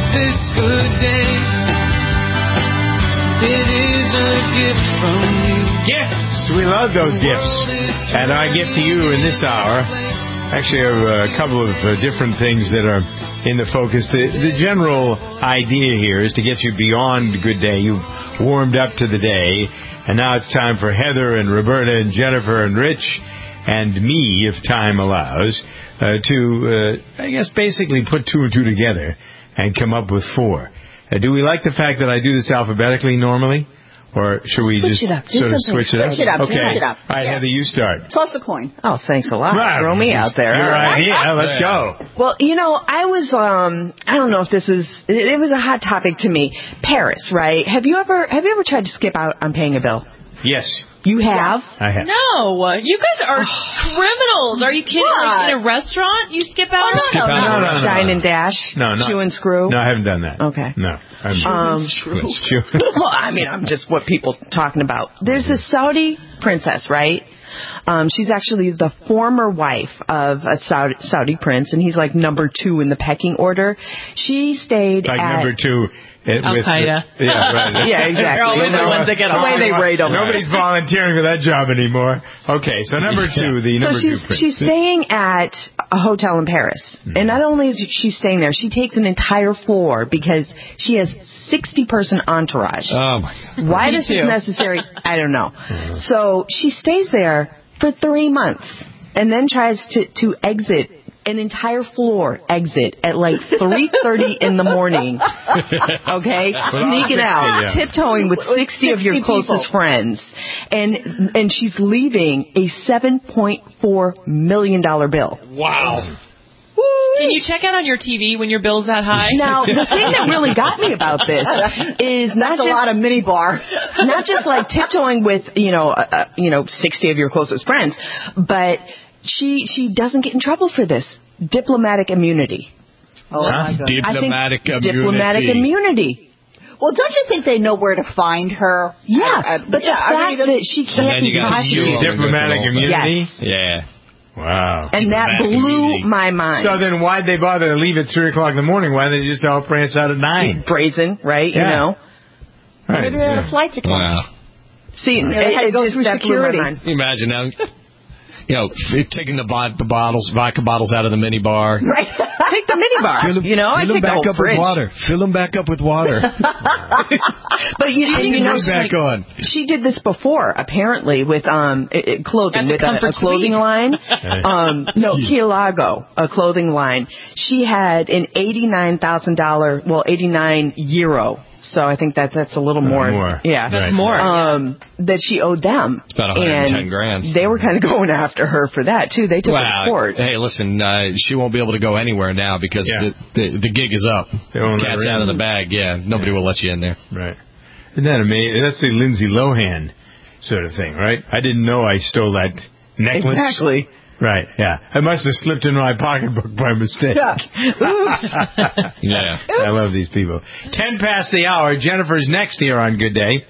this good day. It is a gift from you. Gifts! We love those gifts. And our gift to you in this hour, actually I have a couple of different things that are in the focus. The general idea here is to get you beyond good day. You've warmed up to the day, and now it's time for Heather and Roberta and Jennifer and Rich and me, if time allows, to, I guess, basically put two and two together and come up with four. Do we like the fact that I do this alphabetically normally? Or should we switch just it up. sort of switch it up? Switch it up. Okay. Switch it up. All right, Heather, you start. Toss a coin. Oh, thanks a lot. Right. Throw me out there. Your idea. Let's go. Well, I was, I don't know if this is, it was a hot topic to me. Paris, right? Have you ever tried to skip out on paying a bill? Yes. You have? I have. No, you guys are criminals. Are you kidding? Like in a restaurant, you skip out? No. Dine and dash? No, Chew and screw? No, I haven't done that. Okay. No. Well, I mean, I'm just what people talking about. There's this Saudi princess, right? She's actually the former wife of a Saudi prince, and he's like number 2 in the pecking order. She stayed like at... number 2. Al-Qaeda. Yeah, right. Yeah, exactly. They're always the ones that get the way they rate them. Nobody's volunteering for that job anymore. Okay, so number 2, the number 2 prince. She's staying at a hotel in Paris. And not only is she staying there, she takes an entire floor because she has 60-person entourage. Oh, my God. Why this is necessary, I don't know. So she stays there for 3 months and then tries to exit an entire floor exit at like 3:30 in the morning. Okay? Sneaking out, tiptoeing with 60 of your closest friends. And she's leaving a $7.4 million bill. Wow. Can you check out on your TV when your bill's that high? Now, the thing that really got me about this is not just a lot of mini bar, not just like tiptoeing with 60 of your closest friends, but she doesn't get in trouble for this. Diplomatic immunity. Oh, my God. Diplomatic immunity. Diplomatic immunity. Well, don't you think they know where to find her? Yeah, but the fact that she can't be use diplomatic immunity? Yes. Yeah. Wow. And that blew my mind. So then why'd they bother to leave at 3 o'clock in the morning? Why didn't they just all prance out at 9? Brazen, right? Yeah. You know? Right. Maybe they had a flight to catch. Wow. See, they had to go through security. Can you imagine now? Taking the vodka bottles out of the mini bar. Right. Take the mini bar. Fill them back up with water. Fill them back up with water. But back on. She did this before, apparently, with clothing, with a clothing line. Kilago, a clothing line. She had an $89,000, €89. So I think that's a little more. Yeah, that's more. That she owed them. It's about $110,000. They were kind of going after her for that too. They took her to court. Hey, listen, she won't be able to go anywhere now because the gig is up. Cat's out of the bag. Yeah, nobody will let you in there. Right. Isn't that amazing? That's the Lindsay Lohan sort of thing, right? I didn't know I stole that necklace. Exactly. Right, yeah. I must have slipped into my pocketbook by mistake. Yeah. Oops. Yeah. I love these people. 10 past the hour. Jennifer's next here on Good Day.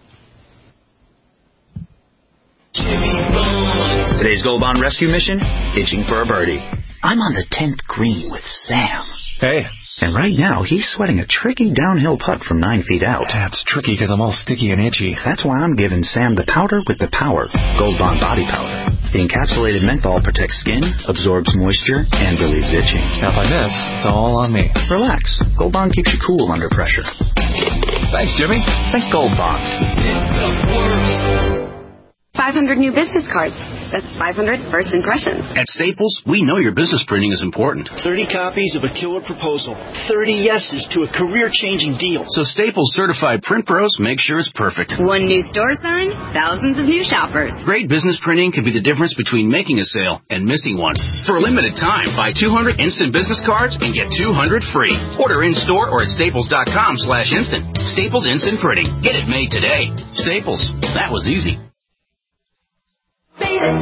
Today's Gold Bond rescue mission, itching for a birdie. I'm on the 10th green with Sam. Hey. And right now, he's sweating a tricky downhill putt from 9 feet out. That's tricky because I'm all sticky and itchy. That's why I'm giving Sam the powder with the power. Gold Bond Body Powder. The encapsulated menthol protects skin, absorbs moisture, and relieves itching. Now if I miss, it's all on me. Relax. Gold Bond keeps you cool under pressure. Thanks, Jimmy. Think Gold Bond. 500 new business cards. That's 500 first impressions. At Staples, we know your business printing is important. 30 copies of a killer proposal. 30 yeses to a career-changing deal. So Staples certified print pros make sure it's perfect. One new store sign, thousands of new shoppers. Great business printing can be the difference between making a sale and missing one. For a limited time, buy 200 instant business cards and get 200 free. Order in-store or at staples.com/instant. Staples Instant Printing. Get it made today. Staples. That was easy. Next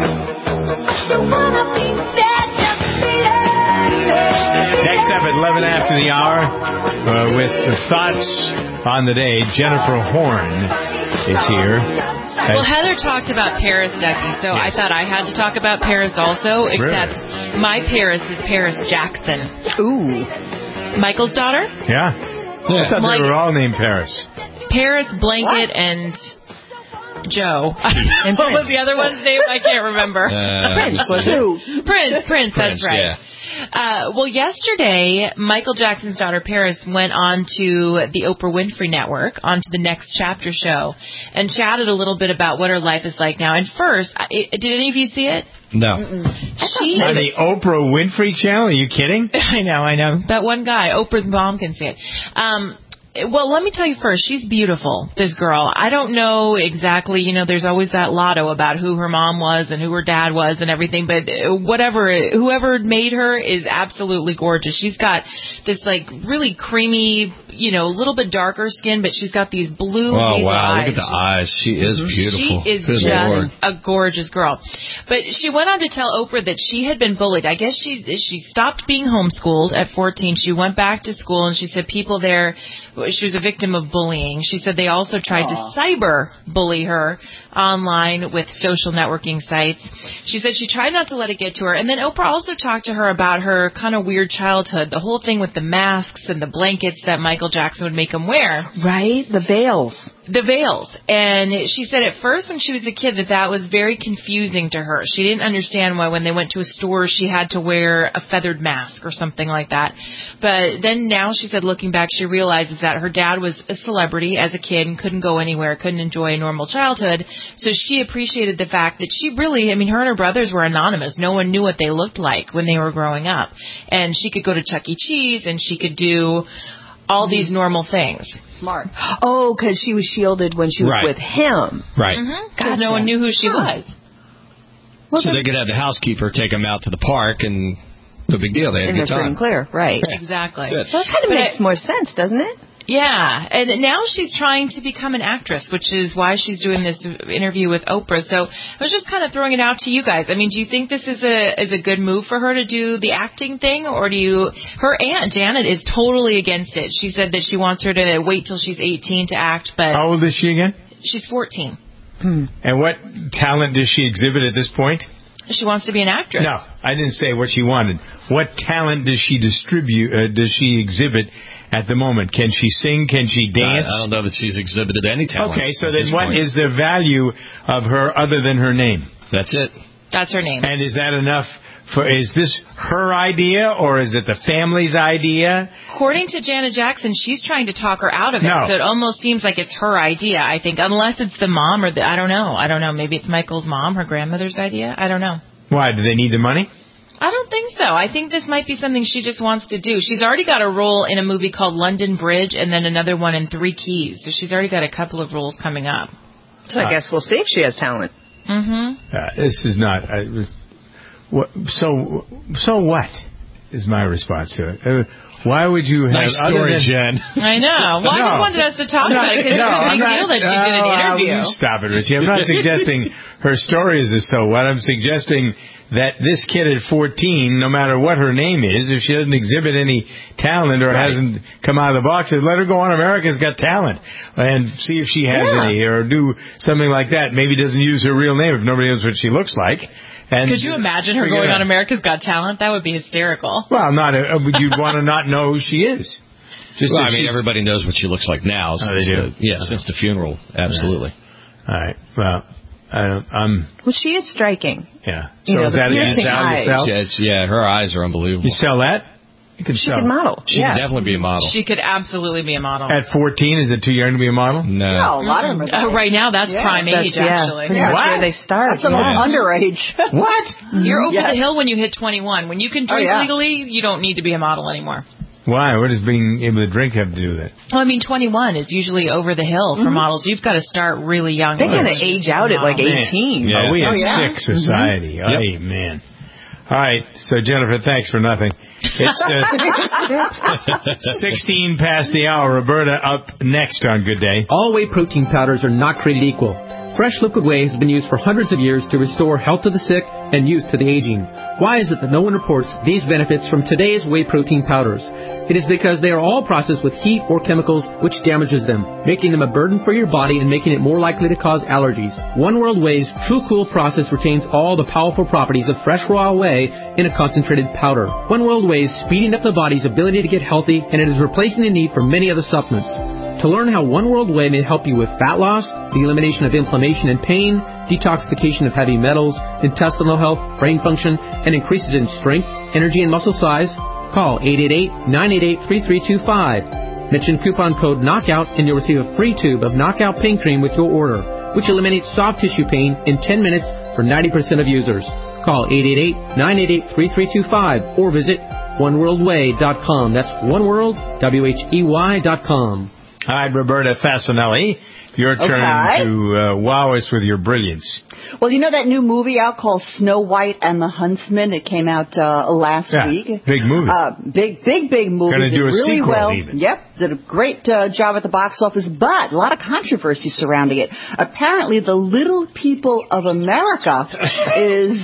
up at 11 after the hour, with the thoughts on the day, Jennifer Horn is here. Well, Heather talked about Paris, Ducky, so I thought I had to talk about Paris also, except my Paris is Paris Jackson. Ooh. Michael's daughter? Yeah. I thought they were all named Paris. Paris, Blanket, and Joe. And what was the other one's name? I can't remember. Prince, was it? Prince, that's right. Yeah. Well, yesterday, Michael Jackson's daughter, Paris, went on to the Oprah Winfrey Network, onto the Next Chapter show, and chatted a little bit about what her life is like now. And first, did any of you see it? No. She On the Oprah Winfrey channel? Are you kidding? I know. That one guy, Oprah's mom, can see it. Well, let me tell you first, she's beautiful, this girl. I don't know exactly, there's always that lotto about who her mom was and who her dad was and everything, but whoever made her is absolutely gorgeous. She's got this, really creamy, a little bit darker skin, but she's got these blue eyes. Look at the eyes. She is beautiful. She is just a gorgeous girl. But she went on to tell Oprah that she had been bullied. I guess she stopped being homeschooled at 14. She went back to school, and she said people there, she was a victim of bullying. She said they also tried to cyber bully her online with social networking sites. She said she tried not to let it get to her. And then Oprah also talked to her about her kind of weird childhood, the whole thing with the masks and the blankets that Michael Jackson would make him wear. Right, the veils. And she said at first when she was a kid that was very confusing to her. She didn't understand why when they went to a store she had to wear a feathered mask or something like that. But then now she said looking back she realizes that her dad was a celebrity as a kid and couldn't go anywhere, couldn't enjoy a normal childhood. So she appreciated the fact that she really, her and her brothers were anonymous. No one knew what they looked like when they were growing up. And she could go to Chuck E. Cheese and she could do all these normal things. Smart. Oh, because she was shielded when she was with him. Right. Because no one knew who she was. Well, so they could have the housekeeper take them out to the park and no big deal. They had a good time. And they're free and clear. Right. Exactly. Good. Well, that kind of makes more sense, doesn't it? Yeah, and now she's trying to become an actress, which is why she's doing this interview with Oprah. So I was just kind of throwing it out to you guys. I mean, do you think this is a good move for her to do the acting thing, or her aunt Janet is totally against it. She said that she wants her to wait till she's 18 to act, but how old is she again? She's 14. And what talent does she exhibit at this point? She wants to be an actress. No, I didn't say what she wanted. What talent does she does she exhibit at the moment? Can she sing? Can she dance? I don't know that she's exhibited any talent. Okay, so then what is the value of her other than her name? That's it. That's her name. And is that enough? Is this her idea or is it the family's idea? According to Janet Jackson, she's trying to talk her out of it. No. So it almost seems like it's her idea, I think, unless it's the mom or I don't know. Maybe it's Michael's mom, her grandmother's idea. I don't know. Why? Do they need the money? I don't think so. I think this might be something she just wants to do. She's already got a role in a movie called London Bridge and then another one in Three Keys. So she's already got a couple of roles coming up. So I guess we'll see if she has talent. This is not... So what is my response to it? Why would you have... Nice story, Jen. I know. Well, I just wanted us to talk about it because it's a big deal that she did an interview. You stop it, Richie. I'm not suggesting her story is a so what. I'm suggesting that this kid at 14, no matter what her name is, if she doesn't exhibit any talent or hasn't come out of the box, let her go on America's Got Talent and see if she has any, or do something like that. Maybe doesn't use her real name if nobody knows what she looks like. And could you imagine her going on America's Got Talent? That would be hysterical. Well, you'd want to not know who she is. Everybody knows what she looks like now. They do. Since the funeral, absolutely. All right. Well, well, she is striking. Yeah. So is that yourself? Her eyes are unbelievable. You sell that? She could model. She could definitely be a model. She could absolutely be a model. At 14, is it too young to be a model? No, a lot of them are that right now, that's prime age, actually. Where they start. That's the most underage. What? You're over the hill when you hit 21. When you can drink legally, you don't need to be a model anymore. Why? What does being able to drink have to do with it? Well, 21 is usually over the hill for models. You've got to start really young. They kind of age out at like 18. Yeah. We a sick society. Oh, man. All right, so Jennifer, thanks for nothing. It's 16 past the hour. Roberta up next on Good Day. All whey protein powders are not created equal. Fresh liquid whey has been used for hundreds of years to restore health to the sick and youth to the aging. Why is it that no one reports these benefits from today's whey protein powders? It is because they are all processed with heat or chemicals which damages them, making them a burden for your body and making it more likely to cause allergies. One World Whey's True Cool process retains all the powerful properties of fresh raw whey in a concentrated powder. One World Whey is speeding up the body's ability to get healthy, and it is replacing the need for many other supplements. To learn how One World Whey may help you with fat loss, the elimination of inflammation and pain, detoxification of heavy metals, intestinal health, brain function, and increases in strength, energy, and muscle size, call 888-988-3325. Mention coupon code KNOCKOUT and you'll receive a free tube of Knockout Pain Cream with your order, which eliminates soft tissue pain in 10 minutes for 90% of users. Call 888-988-3325 or visit oneworldwhey.com. That's oneworld.com. Hi, Roberta Fasanelli. Your turn to wow us with your brilliance. Well, you know that new movie out called Snow White and the Huntsman? It came out last week. Big movie. Big movie. Going to do a really sequel well. even. Yep, did a great job at the box office, but a lot of controversy surrounding it. Apparently, the Little People of America is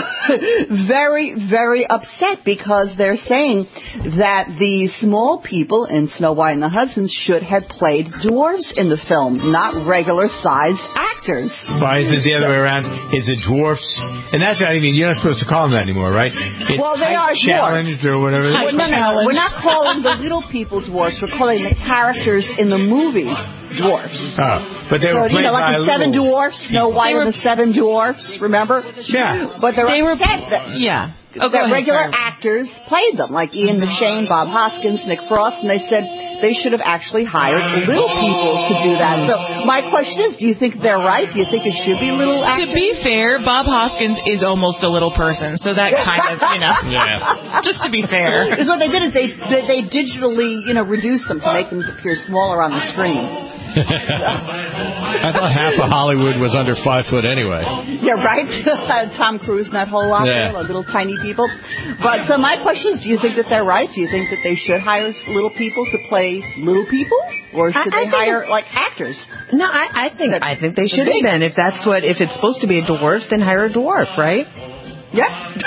very, very upset because they're saying that the small people in Snow White and the Huntsman should have played dwarves in the film, not regular-sized actors. Why is it the other way around? Is it dwarfs? And that's not even, you're not supposed to call them that anymore, right? It's well, they are challenged dwarfs. or whatever. No, we're not calling the little people dwarfs. We're calling the characters in the movies dwarfs. Oh, but they were played like by the Seven Dwarfs, Snow White and the Seven Dwarfs, remember? Yeah. But they were upset that regular actors played them, like Ian McShane, Bob Hoskins, Nick Frost, and they said they should have actually hired little people to do that. So my question is, do you think they're right? Do you think it should be little actors? To be fair, Bob Hoskins is almost a little person, so that kind of, just to be fair. Is what they did is they digitally, reduced them to make them appear smaller on the screen. I thought half of Hollywood was under 5 foot anyway. Yeah, right? Tom Cruise and that whole lot there, little tiny people. But so my question is, do you think that they're right? Do you think that they should hire little people to play little people? Or should they hire, actors? No, I think they should have been. If it's supposed to be a dwarf, then hire a dwarf, right? Yeah.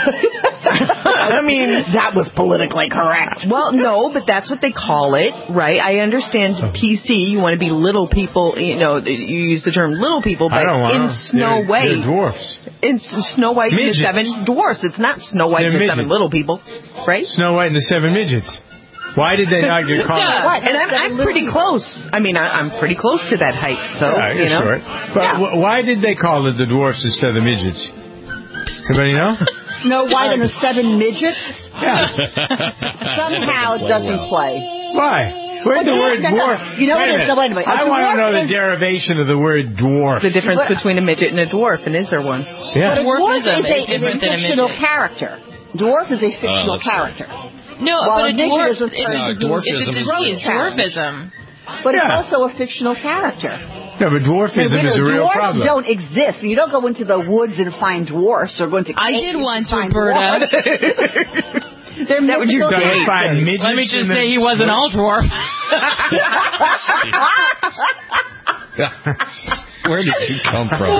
I mean, that was politically correct. Well, no, but that's what they call it, right? I understand PC, you want to be little people, you use the term little people, but in Snow White, they're dwarfs. In Snow White and the Seven Dwarfs, it's not Snow White and the Seven Little People, right? Snow White and the Seven Midgets. Why did they not get called? And I'm pretty close. I mean, I'm pretty close to that height, so, you're short. But why did they call it the dwarfs instead of the midgets? Anybody know? Snow White and the Seven Midgets? Yeah. Somehow it doesn't play. Why? Where's the word dwarf? You know what it is? No, wait a minute. I want to know the derivation of the word dwarf. The difference between a midget and a dwarf, and is there one? Yeah. But dwarfism is different than a midget. Fictional character. Dwarf is a fictional character. No, but a dwarf is a dwarfism. But it's also a fictional character. No, but dwarfism is a real problem. Dwarfs don't exist. You don't go into the woods and find dwarfs or go into I did once, Roberta. That would you say? Let me just say he wasn't all dwarf. Where did you come from?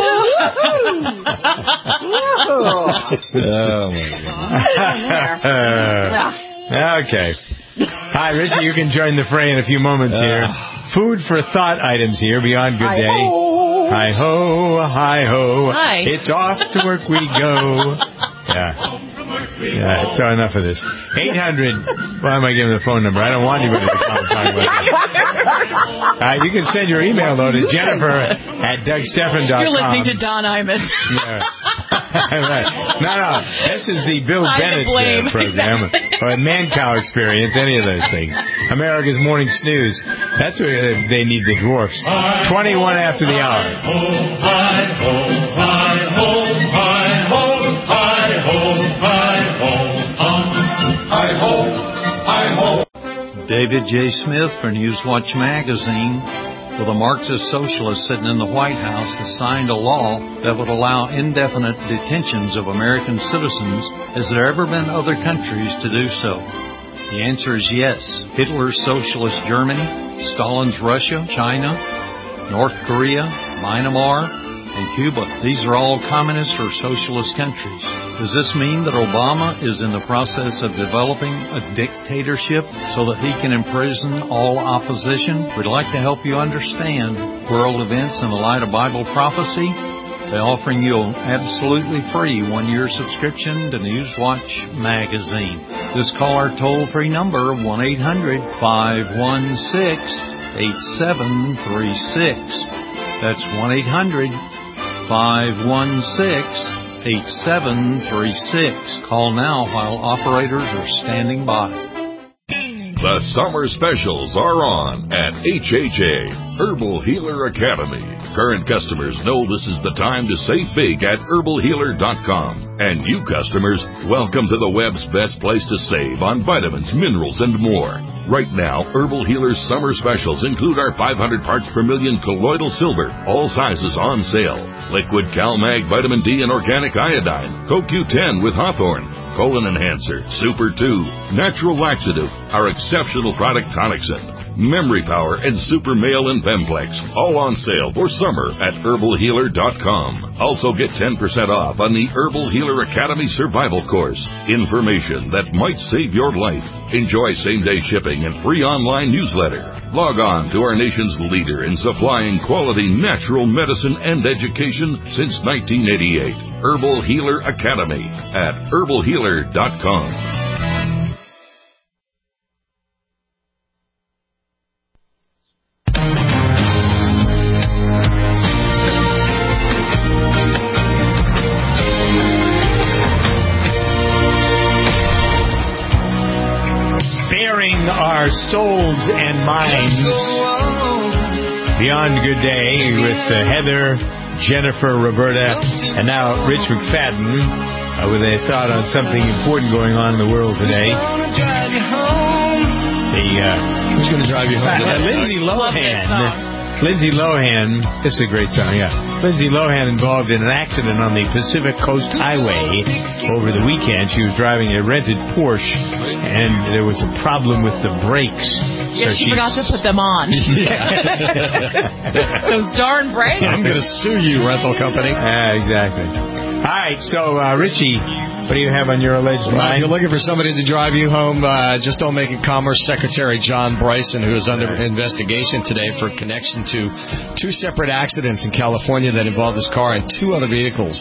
Oh, my God. Okay. Hi, Richie. You can join the fray in a few moments here. Food for thought items here beyond Good Day. Hi-ho, hi-ho. Hi. It's off to work we go. Yeah, so enough of this. 800. Why am I giving the phone number? I don't want anybody to call and talk about that. You can send your email, though, to Jennifer@DougStephan.com. You're listening to Don Imus. Right. No. This is the Bill Bennett program. Or Mancow Experience, any of those things. America's Morning Snooze. That's where they need the dwarfs. 21 after the hour. David J. Smith for Newswatch Magazine. Well, the Marxist socialist sitting in the White House has signed a law that would allow indefinite detentions of American citizens. Has there ever been other countries to do so? The answer is yes. Hitler's socialist Germany, Stalin's Russia, China, North Korea, Myanmar, and Cuba. These are all communist or socialist countries. Does this mean that Obama is in the process of developing a dictatorship so that he can imprison all opposition? We'd like to help you understand world events in the light of Bible prophecy by offering you an absolutely free 1-year subscription to Newswatch magazine. Just call our toll-free number, 1-800-516-8736. That's 1-800-516-8736. Call now while operators are standing by. The summer specials are on at HHA, Herbal Healer Academy. Current customers know this is the time to save big at herbalhealer.com. And new customers, welcome to the web's best place to save on vitamins, minerals, and more. Right now, Herbal Healer's summer specials include our 500 parts per million colloidal silver, all sizes on sale. Liquid CalMag Vitamin D and Organic Iodine, CoQ10 with Hawthorne, Colon Enhancer, Super 2, Natural Laxative, our exceptional product Tonicsyn, Memory Power, and Super Male and Bemplex, all on sale for summer at herbalhealer.com. Also get 10% off on the Herbal Healer Academy Survival Course. Information that might save your life. Enjoy same-day shipping and free online newsletter. Log on to our nation's leader in supplying quality natural medicine and education since 1988. Herbal Healer Academy at herbalhealer.com. Our souls and minds beyond good day with Heather, Jennifer, Roberta, and now Rich McFadden with a thought on something important going on in the world today. Who's going to drive you home today? Lindsay Lohan, this is a great song, yeah. Lindsay Lohan involved in an accident on the Pacific Coast Highway over the weekend. She was driving a rented Porsche, and there was a problem with the brakes. Yeah, so she forgot to put them on. Those darn brakes. I'm going to sue you, rental company. Exactly. All right, so Richie, what do you have on your alleged mind? If you're looking for somebody to drive you home, just don't make it Commerce Secretary John Bryson, who is under investigation today for connection to 2 separate accidents in California that involved his car and 2 other vehicles.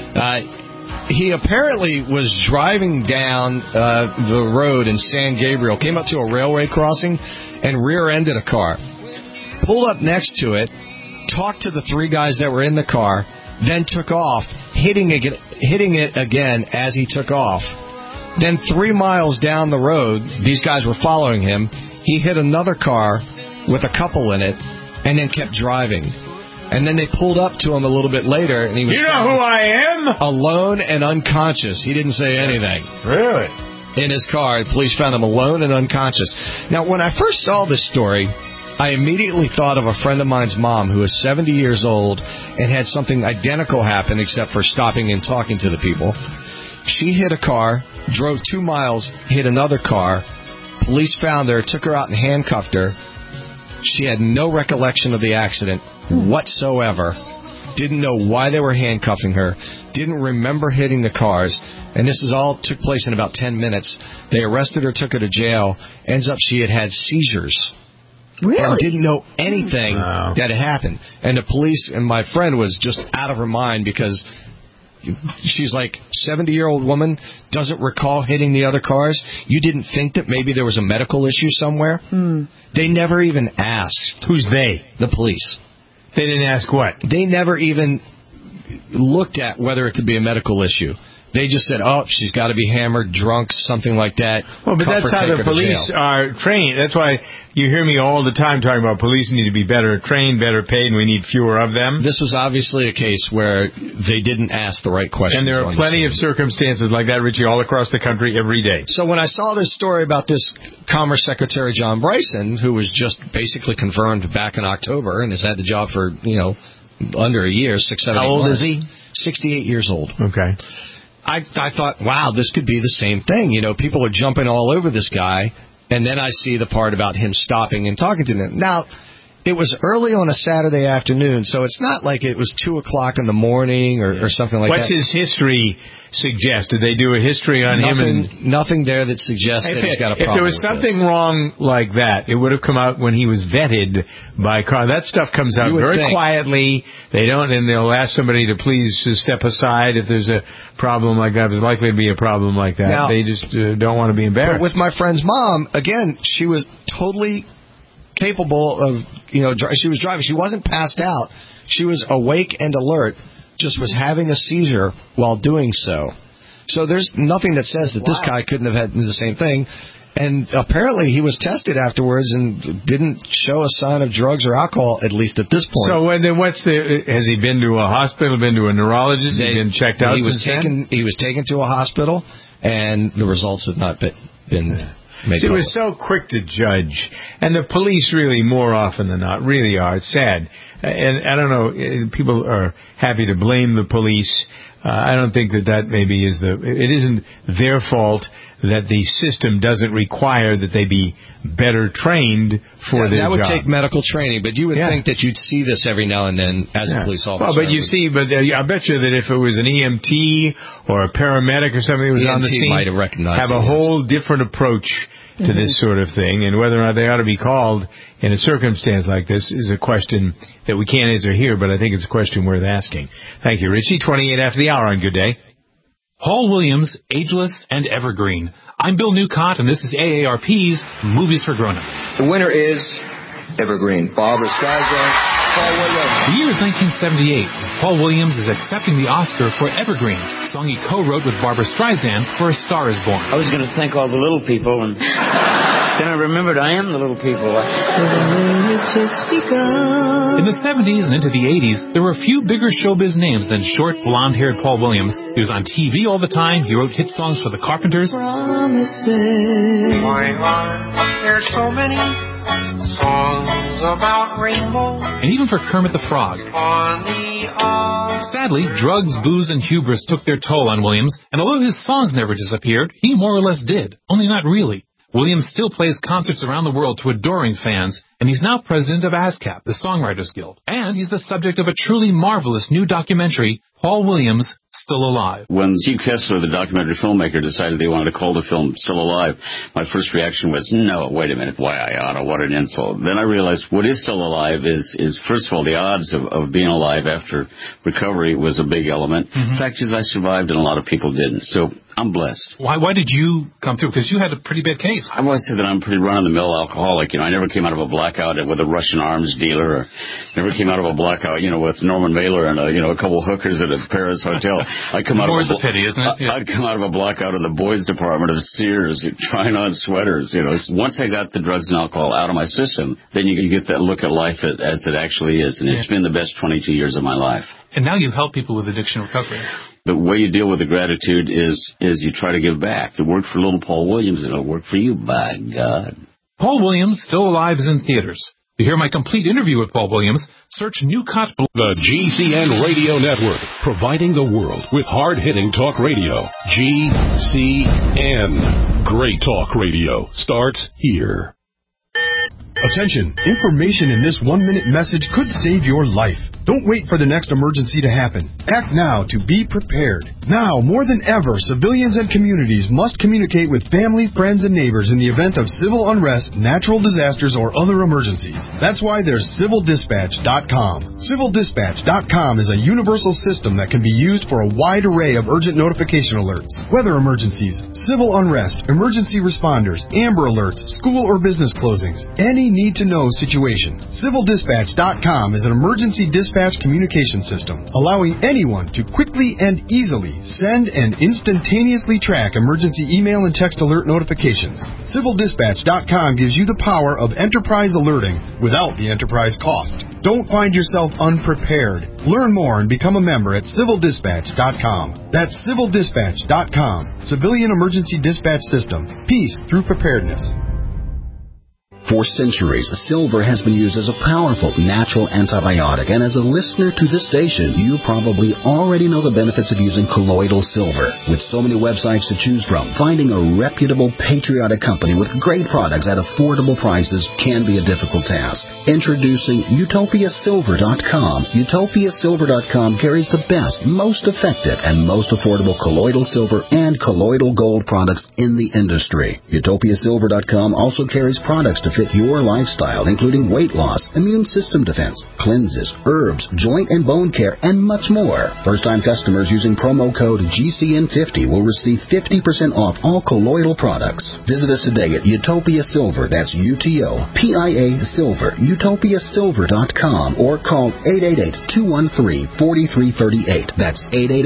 He apparently was driving down the road in San Gabriel, came up to a railway crossing, and rear-ended a car. Pulled up next to it, talked to the 3 guys that were in the car, then took off, hitting it again as he took off. Then 3 miles down the road, these guys were following him. He hit another car with a couple in it and then kept driving. And then they pulled up to him a little bit later, and he was who I am? Alone and unconscious. He didn't say anything. Really? In his car, the police found him alone and unconscious. Now, when I first saw this story, I immediately thought of a friend of mine's mom who is 70 years old and had something identical happen except for stopping and talking to the people. She hit a car, drove 2 miles, hit another car. Police found her, took her out and handcuffed her. She had no recollection of the accident whatsoever. Didn't know why they were handcuffing her. Didn't remember hitting the cars. And this is all took place in about 10 minutes. They arrested her, took her to jail. Ends up she had seizures. Really? And didn't know anything that had happened. And the police and my friend was just out of her mind because she's like, 70-year-old woman, doesn't recall hitting the other cars. You didn't think that maybe there was a medical issue somewhere? They never even asked. Who's they? The police. They didn't ask what? They never even looked at whether it could be a medical issue. They just said, she's got to be hammered, drunk, something like that. Well, but that's how the police are trained. That's why you hear me all the time talking about police need to be better trained, better paid, and we need fewer of them. This was obviously a case where they didn't ask the right questions. And there are plenty of circumstances like that, Richie, all across the country every day. So when I saw this story about this Commerce Secretary John Bryson, who was just basically confirmed back in October and has had the job for, under a year, 6, 7, 8 months. How old is he? 68 years old. Okay. I thought, wow, this could be the same thing. People are jumping all over this guy, and then I see the part about him stopping and talking to them. Now, It was early on a Saturday afternoon, so it's not like it was 2 o'clock in the morning or something like that. What's his history suggest? Did they do a history on him? Nothing there that suggests that he's got a problem. If there was something wrong like that, it would have come out when he was vetted by Carl. That stuff comes out very quietly. They don't, and they'll ask somebody to please step aside if there's a problem like that. There's likely to be a problem like that. Now, they just don't want to be embarrassed. But with my friend's mom, again, she was totally capable of, she was driving. She wasn't passed out. She was awake and alert, just was having a seizure while doing so. So there's nothing that says that this guy couldn't have had the same thing. And apparently he was tested afterwards and didn't show a sign of drugs or alcohol, at least at this point. So then has he been to a hospital, been to a neurologist, been checked out? He was taken to a hospital, and the results have not been See, it was so quick to judge, and the police really, more often than not, really are. It's sad, and I don't know. People are happy to blame the police. I don't think that maybe is it isn't their fault that the system doesn't require that they be better trained for their job. That would take medical training, but you would think that you'd see this every now and then as a police officer. Well, but I bet you that if it was an EMT or a paramedic or something that was on the scene, might have recognized have a whole different approach to this sort of thing, and whether or not they ought to be called in a circumstance like this is a question that we can't answer here, but I think it's a question worth asking. Thank you, Richie. 28 after the hour on Good Day. Paul Williams, Ageless and Evergreen. I'm Bill Newcott, and this is AARP's Movies for Grown-Ups. The winner is Evergreen. Barbra Streisand, Paul Williams. The year is 1978. Paul Williams is accepting the Oscar for Evergreen, a song he co-wrote with Barbra Streisand for A Star Is Born. I was going to thank all the little people, and then I remembered I am the little people. In the 70s and into the 80s, there were a few bigger showbiz names than short, blonde-haired Paul Williams. He was on TV all the time. He wrote hit songs for the Carpenters. Why are there so many songs about rainbows? And even for Kermit the Frog. On the Sadly, drugs, booze, and hubris took their toll on Williams, and although his songs never disappeared, he more or less did, only not really. Williams still plays concerts around the world to adoring fans, and he's now president of ASCAP, the Songwriters Guild. And he's the subject of a truly marvelous new documentary, Paul Williams, Still Alive. When Steve Kessler, the documentary filmmaker, decided they wanted to call the film Still Alive, my first reaction was, no, wait a minute, why Iata, what an insult. Then I realized what is still alive is first of all, the odds of being alive after recovery was a big element. The fact is I survived and a lot of people didn't. So I'm blessed. Why did you come through? Because you had a pretty bad case. I want to say that I'm a pretty run-of-the-mill alcoholic. I never came out of a blackout with a Russian arms dealer, or never came out of a blackout, with Norman Mailer and a couple hookers at a Paris hotel. I'd come out of a pity, isn't it? I'd come out of a blackout in the boys' department of Sears, trying on sweaters. Once I got the drugs and alcohol out of my system, then you get that look at life as it actually is, and it's been the best 22 years of my life. And now you help people with addiction recovery. The way you deal with the gratitude is you try to give back. It worked for little Paul Williams, and it'll work for you, by God. Paul Williams, Still Alive, is in theaters. To hear my complete interview with Paul Williams, search Newcott. The GCN Radio Network, providing the world with hard-hitting talk radio. GCN. Great talk radio starts here. Attention, information in this 1-minute message could save your life. Don't wait for the next emergency to happen. Act now to be prepared. Now, more than ever, civilians and communities must communicate with family, friends, and neighbors in the event of civil unrest, natural disasters, or other emergencies. That's why there's CivilDispatch.com. CivilDispatch.com is a universal system that can be used for a wide array of urgent notification alerts. Weather emergencies, civil unrest, emergency responders, Amber Alerts, school or business closings, any need-to-know situation. CivilDispatch.com is an emergency dispatch communication system, allowing anyone to quickly and easily send and instantaneously track emergency email and text alert notifications. CivilDispatch.com gives you the power of enterprise alerting without the enterprise cost. Don't find yourself unprepared. Learn more and become a member at CivilDispatch.com. That's CivilDispatch.com. Civilian Emergency Dispatch System. Peace through preparedness. For centuries, silver has been used as a powerful natural antibiotic, and as a listener to this station, you probably already know the benefits of using colloidal silver. With so many websites to choose from, finding a reputable, patriotic company with great products at affordable prices can be a difficult task. Introducing UtopiaSilver.com. UtopiaSilver.com carries the best, most effective, and most affordable colloidal silver and colloidal gold products in the industry. UtopiaSilver.com also carries products to fit your lifestyle, including weight loss, immune system defense, cleanses, herbs, joint and bone care, and much more. First-time customers using promo code GCN50 will receive 50% off all colloidal products. Visit us today at Utopia Silver, that's UTOPIA Silver, UtopiaSilver.com, or call 888-213-4338. That's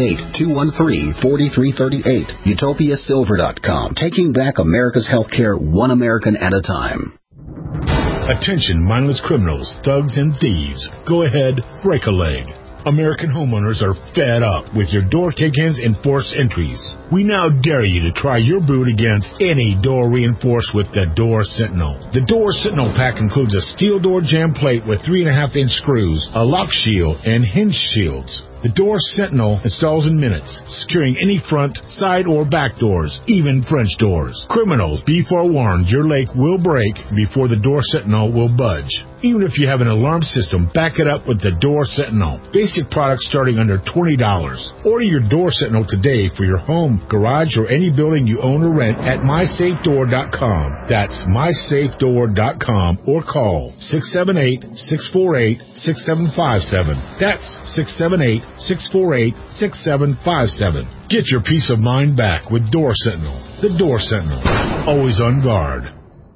888-213-4338. UtopiaSilver.com, taking back America's healthcare one American at a time. Attention, mindless criminals, thugs, and thieves. Go ahead, break a leg. American homeowners are fed up with your door kick-ins and forced entries. We now dare you to try your boot against any door reinforced with the Door Sentinel. The Door Sentinel pack includes a steel door jamb plate with 3.5-inch screws, a lock shield, and hinge shields. The Door Sentinel installs in minutes, securing any front, side, or back doors, even French doors. Criminals, be forewarned, your leg will break before the Door Sentinel will budge. Even if you have an alarm system, back it up with the Door Sentinel. Basic products starting under $20. Order your Door Sentinel today for your home, garage, or any building you own or rent at MySafeDoor.com. That's MySafeDoor.com, or call 678-648-6757. That's 678-648-6757. Get your peace of mind back with Door Sentinel. The Door Sentinel. Always on guard.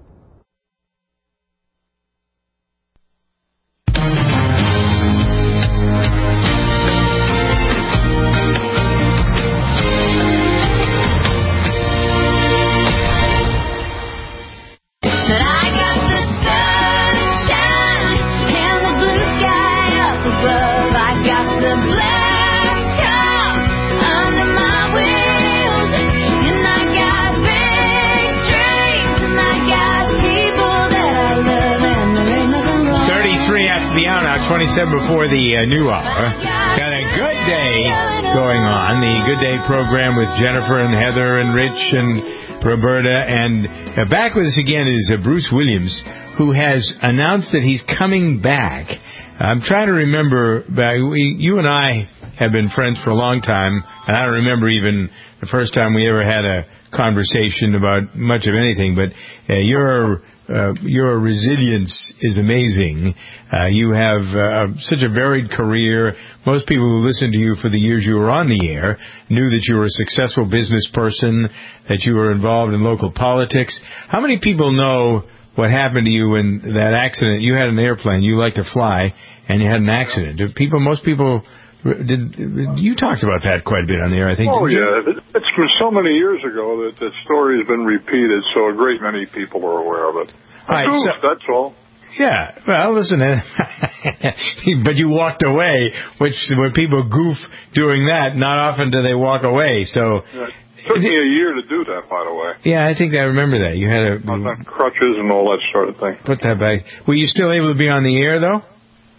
After the hour now, 27 before the new hour. Got a good day going on. The Good Day program with Jennifer and Heather and Rich and Roberta. And back with us again is Bruce Williams, who has announced that he's coming back. I'm trying to remember, you and I have been friends for a long time, and I don't remember even the first time we ever had a conversation about much of anything, but your resilience is amazing. You have such a varied career. Most people who listened to you for the years you were on the air knew that you were a successful business person, that you were involved in local politics. How many people know what happened to you in that accident? You had an airplane, you like to fly, and you had an accident. Most people... You talked about that quite a bit on the air, I think. Oh, yeah. It's been so many years ago that the story has been repeated, so a great many people are aware of it. That's all. Yeah. Well, listen, but you walked away, which when people goof doing that, not often do they walk away. So yeah. It took me a year to do that, by the way. Yeah, I think I remember that. You had crutches and all that sort of thing. Put that back. Were you still able to be on the air, though?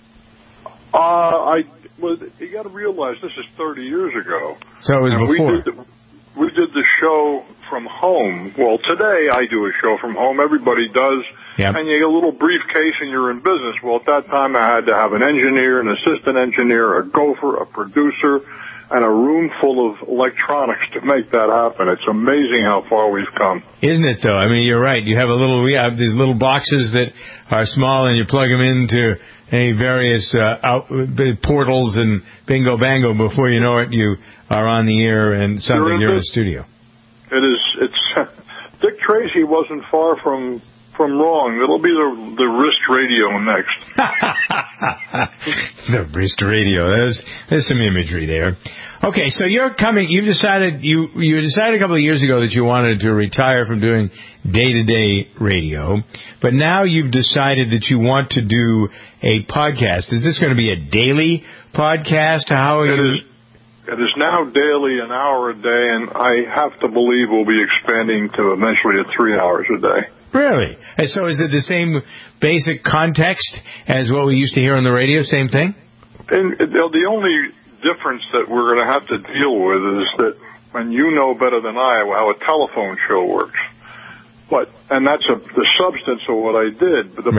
Well, you got to realize this is 30 years ago. So it was before. We did the show from home. Well, today I do a show from home. Everybody does. Yep. And you get a little briefcase and you're in business. Well, at that time I had to have an engineer, an assistant engineer, a gopher, a producer, and a room full of electronics to make that happen. It's amazing how far we've come. Isn't it, though? I mean, you're right. We have these little boxes that are small and you plug them into any various portals and bingo bango. Before you know it, you are on the air and suddenly you're in the studio. It's Dick Tracy wasn't far from wrong. It'll be the wrist radio next. The wrist radio. There's some imagery there. Okay, so you're coming. You decided a couple of years ago that you wanted to retire from doing day-to-day radio, but now you've decided that you want to do a podcast. Is this going to be a daily podcast? It is now daily, an hour a day, and I have to believe we'll be expanding to eventually 3 hours a day. Really? And so is it the same basic context as what we used to hear on the radio? Same thing? And the only difference that we're going to have to deal with is that, and you know better than I how a telephone show works. And that's the substance of what I did. But the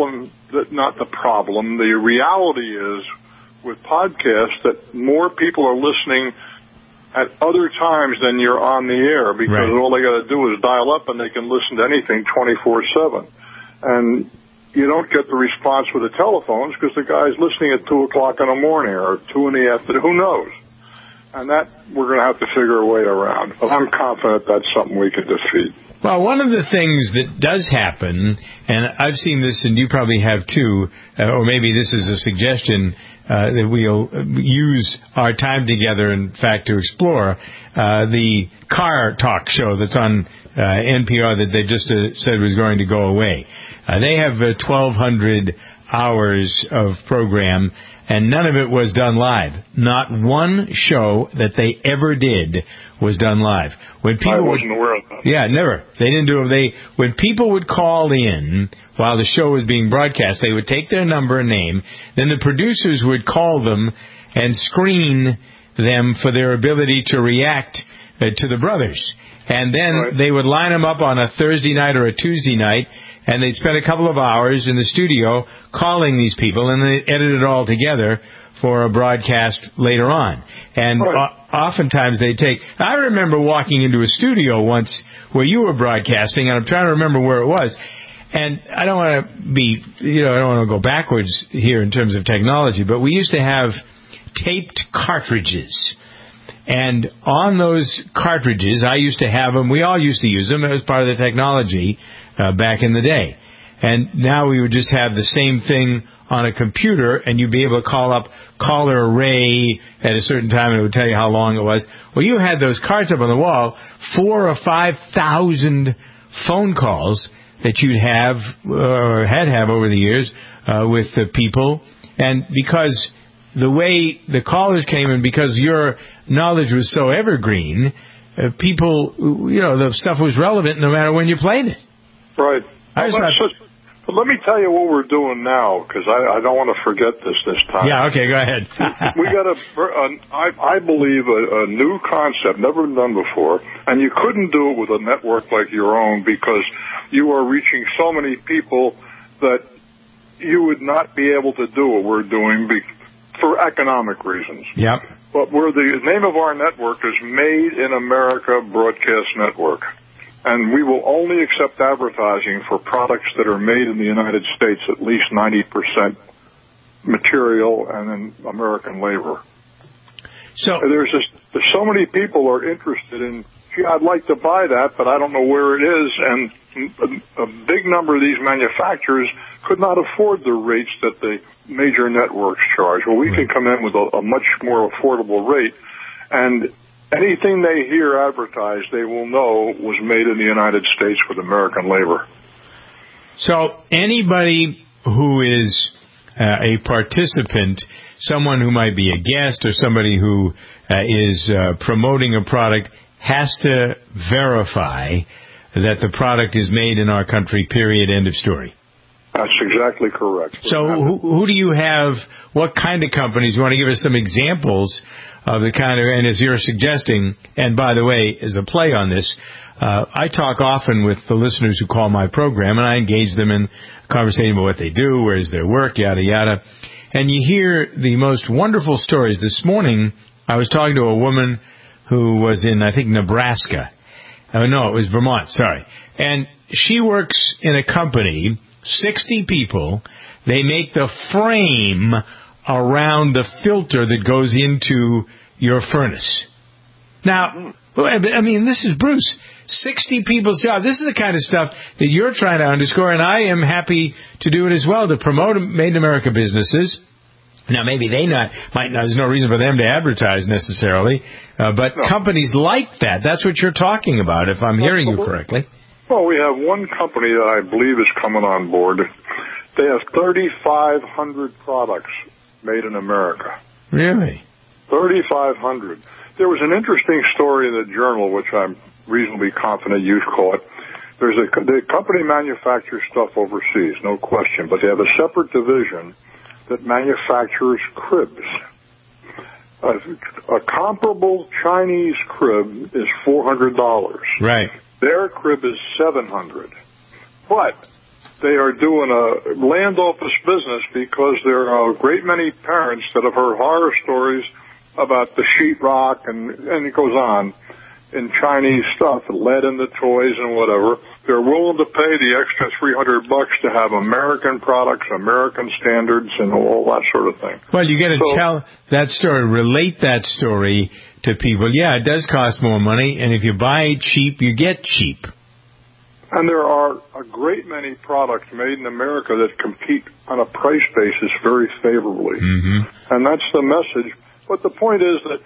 the reality is with podcasts that more people are listening at other times than you're on the air, because all they got to do is dial up and they can listen to anything 24/7. And you don't get the response with the telephones because the guy's listening at 2 o'clock in the morning or 2 in the afternoon. Who knows? And that we're going to have to figure a way around. But I'm confident that's something we can defeat. Well, one of the things that does happen, and I've seen this and you probably have too, or maybe this is a suggestion that we'll use our time together, in fact, to explore, the car talk show that's on NPR that they just said was going to go away. They have 1,200 hours of program, and none of it was done live. Not one show that they ever did was done live. When people I wasn't aware of that. Yeah, never. They didn't do it. When people would call in while the show was being broadcast, they would take their number and name. Then the producers would call them and screen them for their ability to react to the brothers. And then they would line them up on a Thursday night or a Tuesday night, and they'd spend a couple of hours in the studio calling these people, and they'd edit it all together for a broadcast later on. And oftentimes they take... I remember walking into a studio once where you were broadcasting, and I'm trying to remember where it was. And I don't want to be... I don't want to go backwards here in terms of technology, but we used to have taped cartridges. And on those cartridges, I used to have them. We all used to use them. It was part of the technology back in the day. And now we would just have the same thing on a computer, and you'd be able to call up caller Ray at a certain time, and it would tell you how long it was. Well, you had those cards up on the wall, 4,000 or 5,000 phone calls that you'd have or had over the years with the people. And because the way the callers came and because your knowledge was so evergreen, people, the stuff was relevant no matter when you played it. Right. But let me tell you what we're doing now, because I don't want to forget this time. Yeah, okay, go ahead. We got I believe, a new concept, never been done before, and you couldn't do it with a network like your own because you are reaching so many people that you would not be able to do what we're doing for economic reasons. Yep. But the name of our network is Made in America Broadcast Network. And we will only accept advertising for products that are made in the United States, at least 90% material and in American labor. So there's so many people are interested in, gee, I'd like to buy that, but I don't know where it is. And a big number of these manufacturers could not afford the rates that the major networks charge. Well, we can come in with a much more affordable rate, and anything they hear advertised, they will know was made in the United States with American labor. So anybody who is a participant, someone who might be a guest or somebody who is promoting a product, has to verify that the product is made in our country, period, end of story. That's exactly correct. So who do you have, what kind of companies? You want to give us some examples of the kind of, and as you're suggesting, and by the way, as a play on this, I talk often with the listeners who call my program, and I engage them in conversation about what they do, where's their work, yada, yada. And you hear the most wonderful stories. This morning, I was talking to a woman who was in, I think, Nebraska. Oh, no, it was Vermont, sorry. And she works in a company, 60 people. They make the frame around the filter that goes into your furnace. Now, I mean, this is Bruce. 60 people's job. This is the kind of stuff that you're trying to underscore, and I am happy to do it as well, to promote Made in America businesses. Now, maybe there's no reason for them to advertise necessarily, but companies like that, that's what you're talking about, if I'm hearing you correctly. Well, we have one company that I believe is coming on board. They have 3,500 products made in America. Really? 3,500. There was an interesting story in the Journal, which I'm reasonably confident you caught. The company manufactures stuff overseas, no question, but they have a separate division that manufactures cribs. A comparable Chinese crib is $400. Right. Their crib is $700. But they are doing a land office business because there are a great many parents that have heard horror stories about the sheetrock and it goes on in Chinese stuff, lead in the toys and whatever. They're willing to pay the extra $300 to have American products, American standards, and all that sort of thing. Well, you got to tell that story, relate that story to people. Yeah, it does cost more money, and if you buy cheap, you get cheap. And there are a great many products made in America that compete on a price basis very favorably. Mm-hmm. And that's the message. But the point is that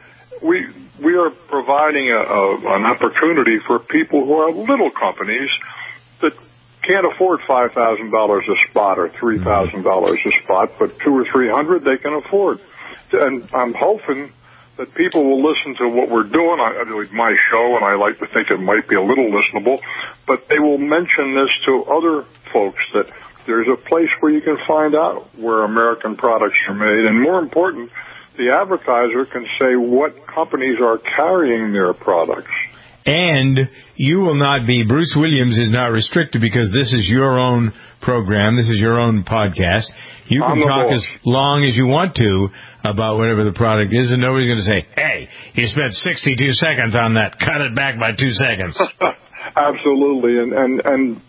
we are providing an opportunity for people who are little companies that can't afford $5,000 a spot or $3,000 a spot, but $200 or $300 they can afford. And I'm hoping that people will listen to what we're doing. My show, and I like to think it might be a little listenable, but they will mention this to other folks that there's a place where you can find out where American products are made, and more important, the advertiser can say what companies are carrying their products. And you will not be, Bruce Williams is not restricted because this is your own program, this is your own podcast. You can talk as long as you want to about whatever the product is, and nobody's going to say, hey, you spent 62 seconds on that, cut it back by 2 seconds. Absolutely, and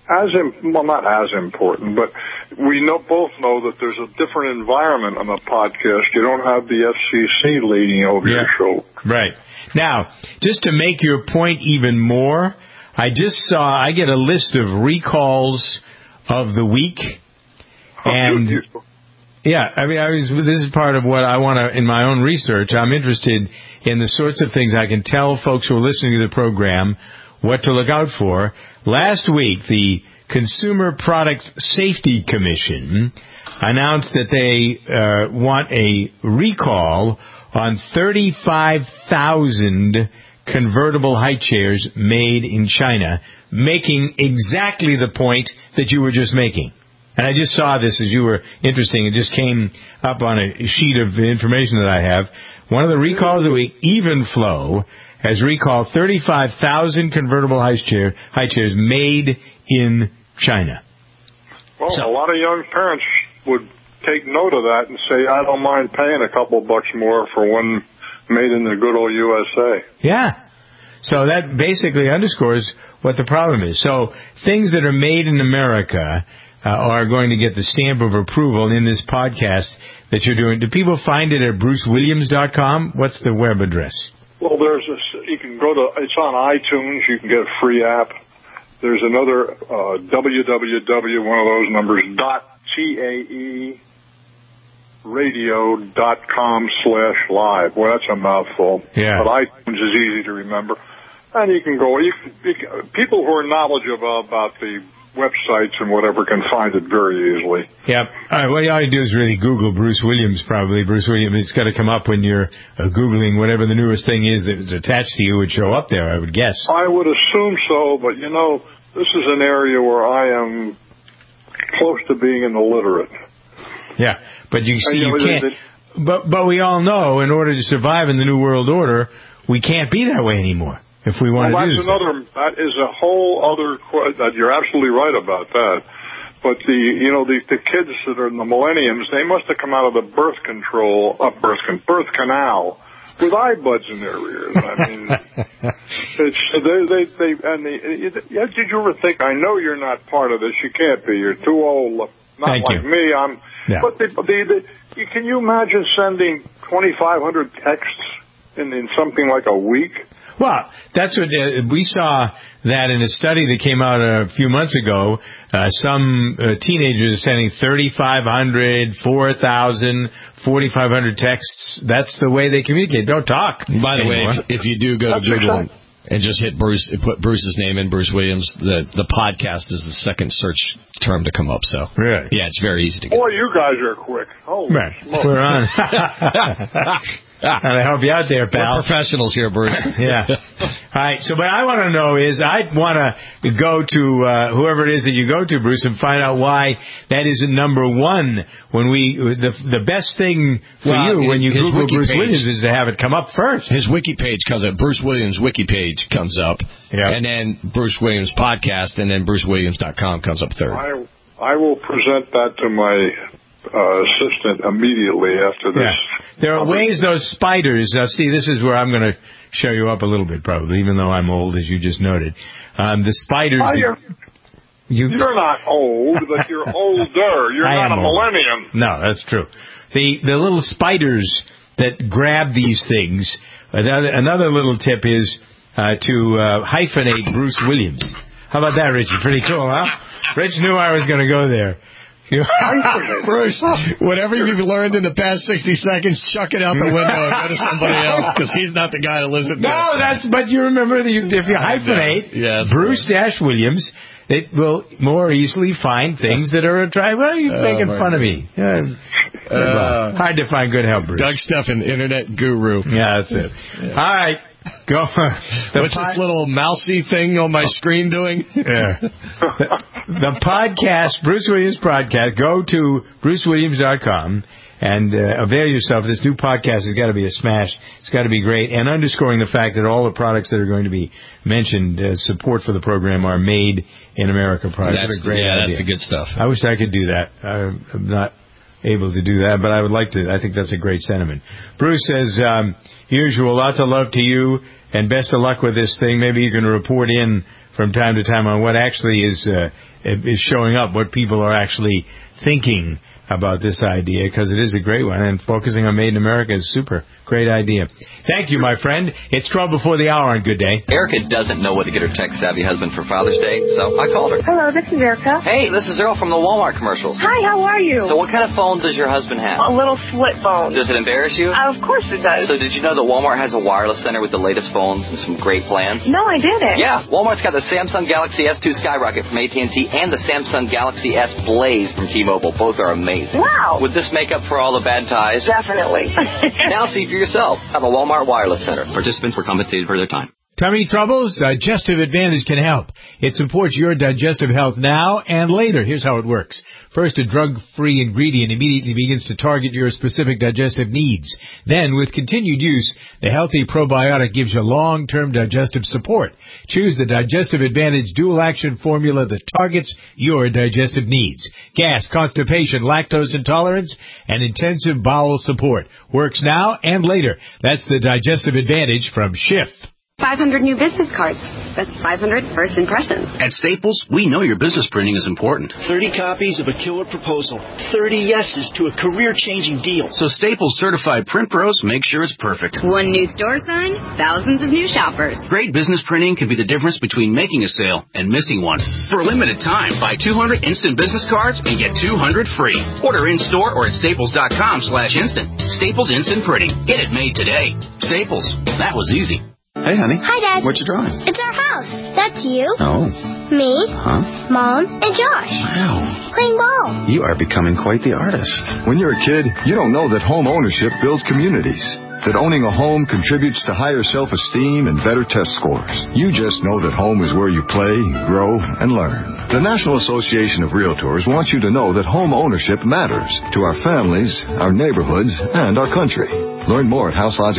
not as important, but we both know that there's a different environment on the podcast. You don't have the FCC leading over your show. Right. Now, just to make your point even more, I get a list of recalls of the week. And yeah, this is part of what I want to, in my own research, I'm interested in the sorts of things I can tell folks who are listening to the program what to look out for. Last week, the Consumer Product Safety Commission announced that they want a recall on 35,000 convertible high chairs made in China, making exactly the point that you were just making. And I just saw this as you were interesting. It just came up on a sheet of information that I have. One of the recalls of the week, Evenflo, has recalled 35,000 convertible high chairs made in China. Well, a lot of young parents would take note of that and say, I don't mind paying a couple bucks more for one made in the good old USA. Yeah. So that basically underscores what the problem is. So things that are made in America are going to get the stamp of approval in this podcast that you're doing. Do people find it at brucewilliams.com? What's the web address? Well, you can go to, it's on iTunes. You can get a free app. There's another www, one of those numbers, .taeradio.com/live. Well, that's a mouthful. Yeah. But iTunes is easy to remember. And you can go, people who are knowledgeable about the websites and whatever can find it very easily. Yep. All right, well, all you do is really Google Bruce Williams, probably. Bruce Williams, it's got to come up when you're Googling whatever the newest thing is that's attached to you would show up there, I would guess. I would assume so, but, this is an area where I am close to being an illiterate. Yeah, but you see, you can't. But we all know, in order to survive in the New World Order, we can't be that way anymore. If we want to do this. That is a whole other question. You're absolutely right about that. But the kids that are in the millenniums, they must have come out of the birth canal with eyebuds in their ears. I mean, did you ever think? I know you're not part of this. You can't be. You're too old. Not like me. Yeah. But can you imagine sending 2,500 texts in something like a week? Well, that's what we saw that in a study that came out a few months ago. Some teenagers are sending 3,500, 4,000, 4,500 texts. That's the way they communicate. Don't talk. By the way, if you do go to Google and just hit Bruce, put Bruce's name in, Bruce Williams, the podcast is the second search term to come up. So really, yeah, it's very easy to get. Boy, you guys are quick. Holy smokes. We're on. Trying to help you out there, pal. We're professionals here, Bruce. Yeah. All right. So what I want to know is I want to go to whoever it is that you go to, Bruce, and find out why that isn't number one when the best thing for you when you Google Bruce Williams is to have it come up first. His wiki page comes up. Bruce Williams wiki page comes up. Yeah. And then Bruce Williams podcast, and then BruceWilliams.com comes up third. I will present that to my assistant immediately after this. Yeah. There are ways those spiders, see, this is where I'm going to show you up a little bit probably, even though I'm old, as you just noted. The spiders... You're not old, but you're older. You're not a millennium. No, that's true. The little spiders that grab these things, another little tip is to hyphenate Bruce Williams. How about that, Richie? Pretty cool, huh? Rich knew I was going to go there. Bruce, whatever you've learned in the past 60 seconds, chuck it out the window and go to somebody else, because he's not the guy to listen to. No, but you remember that if you hyphenate Bruce-Williams, it will more easily find things that are attractive. Well, you're making fun of me. Hard to find good help, Bruce. Doug Steffen, internet guru. Yeah, that's it. Yeah. All right. Go. What's this little mousy thing on my screen doing? Yeah. The podcast, Bruce Williams podcast, go to BruceWilliams.com and avail yourself. This new podcast has got to be a smash. It's got to be great. And underscoring the fact that all the products that are going to be mentioned, support for the program, are made in America products. That's a great idea. That's the good stuff. I wish I could do that. I'm not able to do that, but I would like to. I think that's a great sentiment. Bruce says, usual, lots of love to you and best of luck with this thing. Maybe you can report in from time to time on what actually is showing up, what people are actually thinking about this idea, because it is a great one, and focusing on Made in America is super. Great idea. Thank you, my friend. It's 12 before the hour on Good Day. Erica doesn't know what to get her tech-savvy husband for Father's Day, so I called her. Hello, this is Erica. Hey, this is Earl from the Walmart commercials. Hi, how are you? So what kind of phone does your husband have? A little flip phone. Does it embarrass you? Of course it does. So did you know that Walmart has a wireless center with the latest phones and some great plans? No, I didn't. Yeah, Walmart's got the Samsung Galaxy S2 Skyrocket from AT&T and the Samsung Galaxy S Blaze from T-Mobile. Both are amazing. Wow. Would this make up for all the bad ties? Definitely. Now see for yourself at the Walmart Wireless Center. Participants were compensated for their time. Tummy troubles? Digestive Advantage can help. It supports your digestive health now and later. Here's how it works. First, a drug-free ingredient immediately begins to target your specific digestive needs. Then, with continued use, the healthy probiotic gives you long-term digestive support. Choose the Digestive Advantage dual-action formula that targets your digestive needs. Gas, constipation, lactose intolerance, and intensive bowel support. Works now and later. That's the Digestive Advantage from Schiff. 500 new business cards. That's 500 first impressions. At Staples, we know your business printing is important. 30 copies of a killer proposal. 30 yeses to a career-changing deal. So Staples certified print pros make sure it's perfect. One new store sign, thousands of new shoppers. Great business printing can be the difference between making a sale and missing one. For a limited time, buy 200 instant business cards and get 200 free. Order in-store or at staples.com/instant. Staples Instant Printing. Get it made today. Staples. That was easy. Hey, honey. Hi, Dad. What you drawing? It's our house. That's you. Oh. Me. Huh? Mom. And Josh. Wow. Playing ball. You are becoming quite the artist. When you're a kid, you don't know that home ownership builds communities. That owning a home contributes to higher self-esteem and better test scores. You just know that home is where you play, grow, and learn. The National Association of Realtors wants you to know that home ownership matters to our families, our neighborhoods, and our country. Learn more at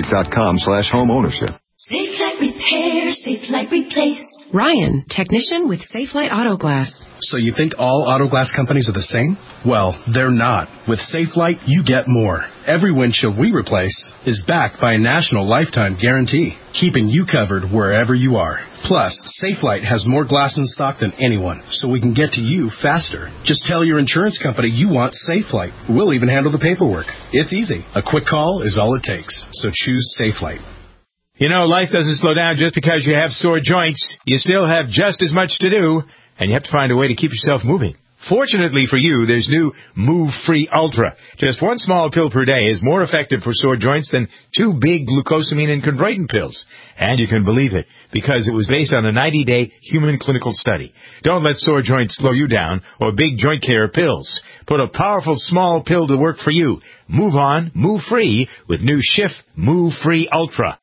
houselogic.com/homeownership. Safelite Repair, Safelite Replace. Ryan, technician with Safelite Auto Glass. So you think all auto glass companies are the same? Well, they're not. With Safelite, you get more. Every windshield we replace is backed by a national lifetime guarantee, keeping you covered wherever you are. Plus, Safelite has more glass in stock than anyone, so we can get to you faster. Just tell your insurance company you want Safelite. We'll even handle the paperwork. It's easy. A quick call is all it takes. So choose Safelite. You know, life doesn't slow down just because you have sore joints. You still have just as much to do, and you have to find a way to keep yourself moving. Fortunately for you, there's new Move Free Ultra. Just one small pill per day is more effective for sore joints than 2 big glucosamine and chondroitin pills. And you can believe it, because it was based on a 90-day human clinical study. Don't let sore joints slow you down or big joint care pills. Put a powerful small pill to work for you. Move on, move free with new Schiff Move Free Ultra.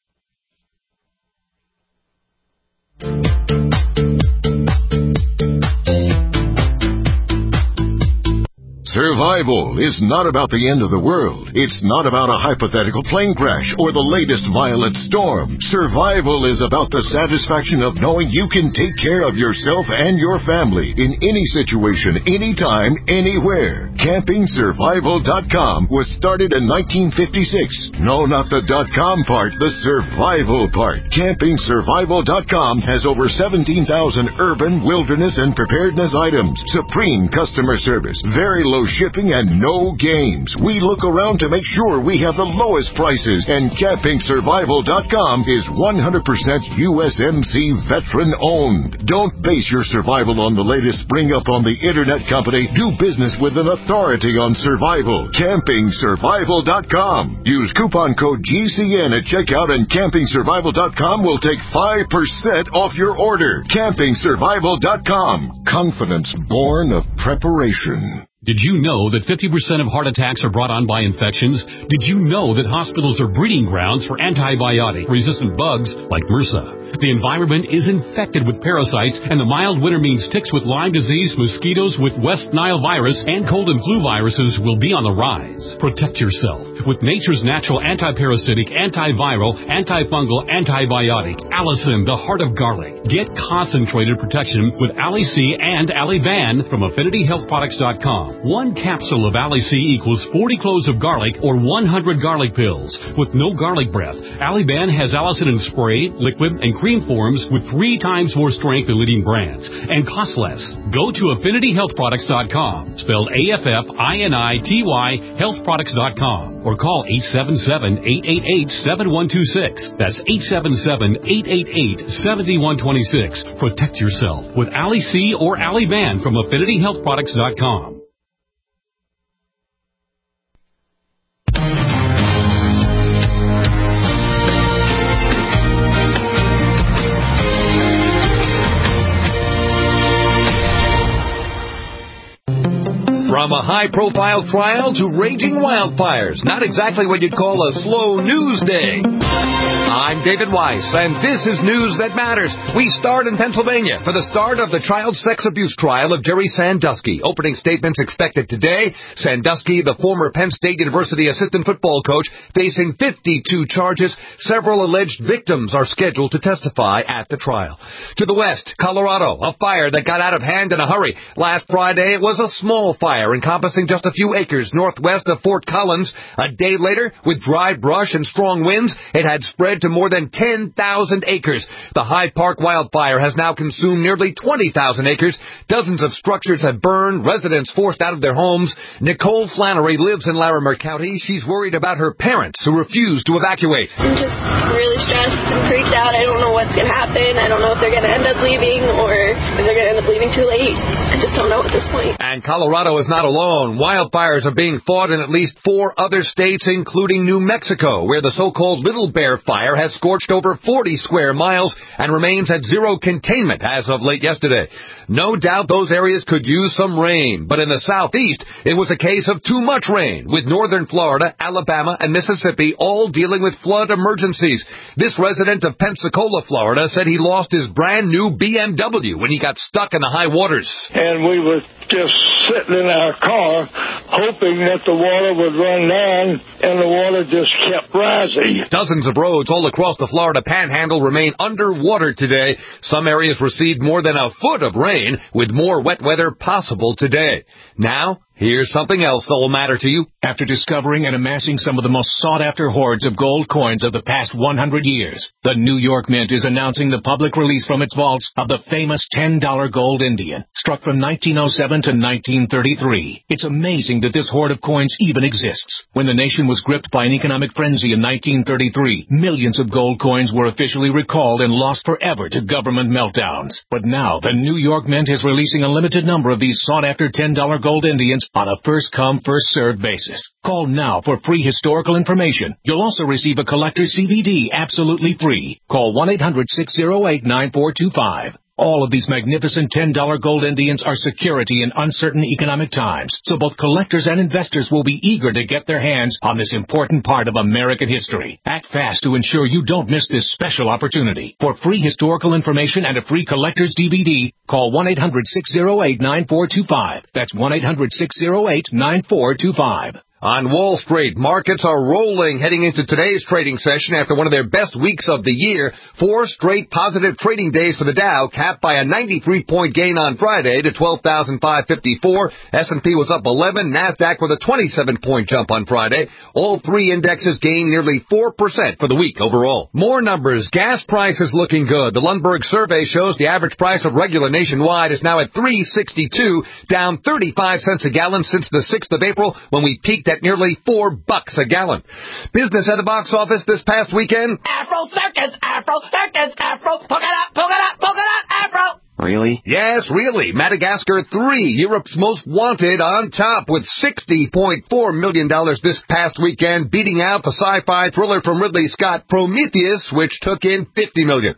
Survival is not about the end of the world. It's not about a hypothetical plane crash or the latest violent storm. Survival is about the satisfaction of knowing you can take care of yourself and your family in any situation, anytime, anywhere. CampingSurvival.com was started in 1956. No, not the .com part, the survival part. CampingSurvival.com has over 17,000 urban, wilderness, and preparedness items. Supreme customer service. Very low shipping and no games. We look around to make sure we have the lowest prices, and CampingSurvival.com is 100% USMC veteran owned. Don't base your survival on the latest spring up on the internet company. Do business with an authority on survival. CampingSurvival.com. Use coupon code GCN at checkout, and CampingSurvival.com will take 5% off your order. CampingSurvival.com. Confidence born of preparation. Did you know that 50% of heart attacks are brought on by infections? Did you know that hospitals are breeding grounds for antibiotic-resistant bugs like MRSA? The environment is infected with parasites, and the mild winter means ticks with Lyme disease, mosquitoes with West Nile virus, and cold and flu viruses will be on the rise. Protect yourself with nature's natural antiparasitic, antiviral, antifungal, antibiotic, Allicin, the heart of garlic. Get concentrated protection with Ali-C and Ali-Ban from AffinityHealthProducts.com. 1 capsule of Ali-C equals 40 cloves of garlic or 100 garlic pills. With no garlic breath, Ali-Ban has Allicin in spray, liquid, and cream forms with 3 times more strength than leading brands and costs less. Go to AffinityHealthProducts.com, spelled AFFINITY, healthproducts.com, or call 877-888-7126. That's 877-888-7126. Protect yourself with Ali-C or Ali-Ban from AffinityHealthProducts.com. From a high-profile trial to raging wildfires, not exactly what you'd call a slow news day. I'm David Weiss, and this is News That Matters. We start in Pennsylvania for the start of the child sex abuse trial of Jerry Sandusky. Opening statements expected today. Sandusky, the former Penn State University assistant football coach, facing 52 charges. Several alleged victims are scheduled to testify at the trial. To the west, Colorado, a fire that got out of hand in a hurry. Last Friday, it was a small fire encompassing just a few acres northwest of Fort Collins. A day later, with dry brush and strong winds, it had spread to more than 10,000 acres. The Hyde Park wildfire has now consumed nearly 20,000 acres. Dozens of structures have burned, residents forced out of their homes. Nicole Flannery lives in Larimer County. She's worried about her parents who refuse to evacuate. I'm just really stressed and freaked out. I don't know what's going to happen. I don't know if they're going to end up leaving or if they're going to end up leaving too late. I just don't know at this point. And Colorado is not alone. Wildfires are being fought in at least 4 other states, including New Mexico, where the so-called Little Bear Fire has scorched over 40 square miles and remains at zero containment as of late yesterday. No doubt those areas could use some rain, but in the southeast, it was a case of too much rain, with northern Florida, Alabama, and Mississippi all dealing with flood emergencies. This resident of Pensacola, Florida, said he lost his brand new BMW when he got stuck in the high waters. And we were just sitting in our car, hoping that the water would run down, and the water just kept rising. Dozens of roads all across the Florida Panhandle remain underwater today. Some areas received more than a foot of rain, with more wet weather possible today. Now, Here's something else that will matter to you. After discovering and amassing some of the most sought-after hoards of gold coins of the past 100 years, the New York Mint is announcing the public release from its vaults of the famous $10 gold Indian, struck from 1907 to 1933. It's amazing that this hoard of coins even exists. When the nation was gripped by an economic frenzy in 1933, millions of gold coins were officially recalled and lost forever to government meltdowns. But now, the New York Mint is releasing a limited number of these sought-after $10 gold Indians on a first-come, first-served basis. Call now for free historical information. You'll also receive a collector's CVD absolutely free. Call 1-800-608-9425. All of these magnificent $10 gold Indians are security in uncertain economic times, so both collectors and investors will be eager to get their hands on this important part of American history. Act fast to ensure you don't miss this special opportunity. For free historical information and a free collector's DVD, call 1-800-608-9425. That's 1-800-608-9425. On Wall Street, markets are rolling heading into today's trading session after one of their best weeks of the year. 4 straight positive trading days for the Dow, capped by a 93-point gain on Friday to 12,554. S&P was up 11, NASDAQ with a 27-point jump on Friday. All 3 indexes gained nearly 4% for the week overall. More numbers. Gas prices looking good. The Lundberg survey shows the average price of regular nationwide is now at $3.62, down 35 cents a gallon since the 6th of April when we peaked at nearly $4 a gallon. Business at the box office this past weekend. Afro circus, Afro circus, Afro, polka dot, Afro. Really? Yes, really. Madagascar 3, Europe's Most Wanted, on top with $60.4 million this past weekend, beating out the sci-fi thriller from Ridley Scott, Prometheus, which took in $50 million.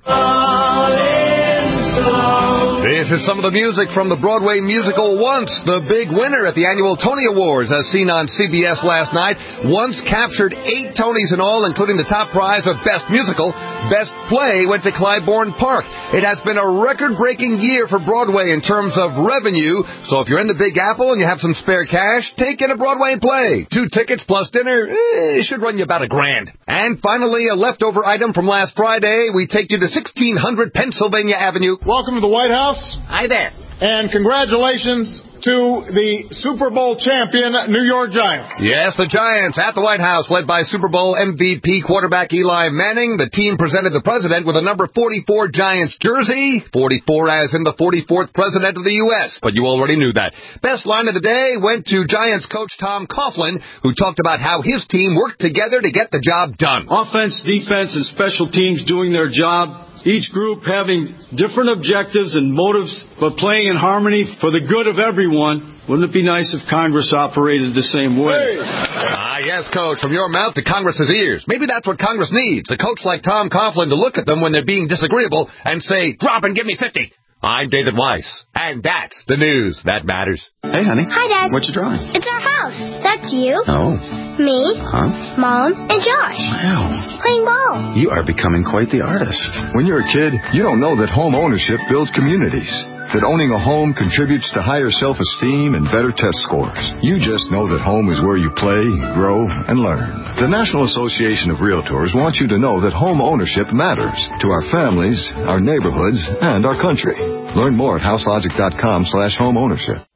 This is some of the music from the Broadway musical Once, the big winner at the annual Tony Awards, as seen on CBS last night. Once captured 8 Tonys in all, including the top prize of Best Musical. Best Play went to Clybourne Park. It has been a record-breaking year for Broadway in terms of revenue, so if you're in the Big Apple and you have some spare cash, take in a Broadway play. 2 tickets plus dinner, it should run you about $1,000. And finally, a leftover item from last Friday. We take you to 1600 Pennsylvania Avenue. Welcome to the White House. Hi there. And congratulations to the Super Bowl champion New York Giants. Yes, the Giants at the White House, led by Super Bowl MVP quarterback Eli Manning. The team presented the president with a number 44 Giants jersey. 44 as in the 44th president of the U.S., but you already knew that. Best line of the day went to Giants coach Tom Coughlin, who talked about how his team worked together to get the job done. Offense, defense, and special teams doing their job. Each group having different objectives and motives, but playing in harmony for the good of everyone. Wouldn't it be nice if Congress operated the same way? Yes, Coach, from your mouth to Congress's ears. Maybe that's what Congress needs, a coach like Tom Coughlin to look at them when they're being disagreeable and say, drop and give me 50. I'm David Weiss, and that's the news that matters. Hey, honey. Hi, Dad. What you drawing? It's our house. That's you. Oh. Me. Huh? Mom. And Josh. Wow. Playing ball. You are becoming quite the artist. When you're a kid, you don't know that home ownership builds communities. That owning a home contributes to higher self-esteem and better test scores. You just know that home is where you play, grow, and learn. The National Association of Realtors wants you to know that home ownership matters to our families, our neighborhoods, and our country. Learn more at houselogic.com/homeownership.